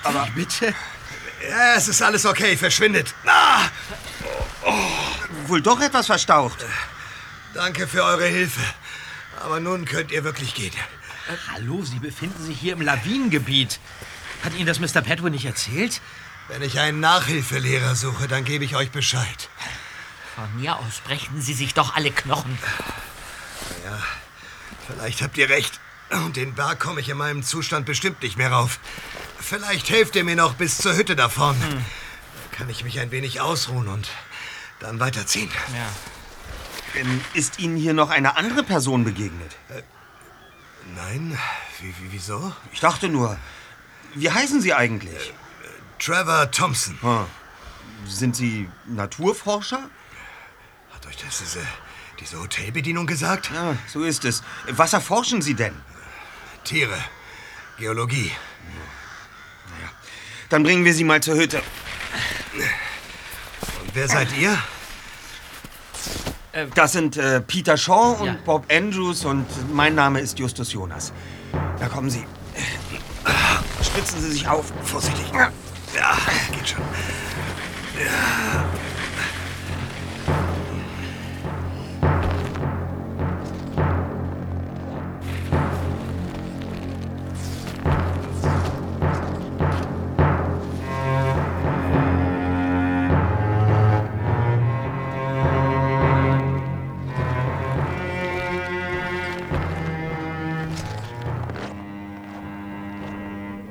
Aber bitte? Ja, es ist alles okay. Verschwindet. Ah! Wohl doch etwas verstaucht. Danke für eure Hilfe. Aber nun könnt ihr wirklich gehen. Hallo, Sie befinden sich hier im Lawinengebiet. Hat Ihnen das Mr. Petwood nicht erzählt? Wenn ich einen Nachhilfelehrer suche, dann gebe ich euch Bescheid. Von mir aus brechen Sie sich doch alle Knochen. Ja, vielleicht habt ihr recht. Und den Berg komme ich in meinem Zustand bestimmt nicht mehr rauf. Vielleicht helft ihr mir noch bis zur Hütte da vorne. Da kann ich mich ein wenig ausruhen und dann weiterziehen. Ja. Ist Ihnen hier noch eine andere Person begegnet? Nein? Wieso? Ich dachte nur, wie heißen Sie eigentlich? Trevor Thompson. Sind Sie Naturforscher? Hat euch das diese Hotelbedienung gesagt? Ja, so ist es. Was erforschen Sie denn? Tiere. Geologie. Naja, dann bringen wir Sie mal zur Hütte. Und wer seid ihr? Das sind Peter Shaw und Ja. Bob Andrews und mein Name ist Justus Jonas. Da kommen Sie. Stützen Sie sich auf. Vorsichtig. Ja, geht schon. Ja.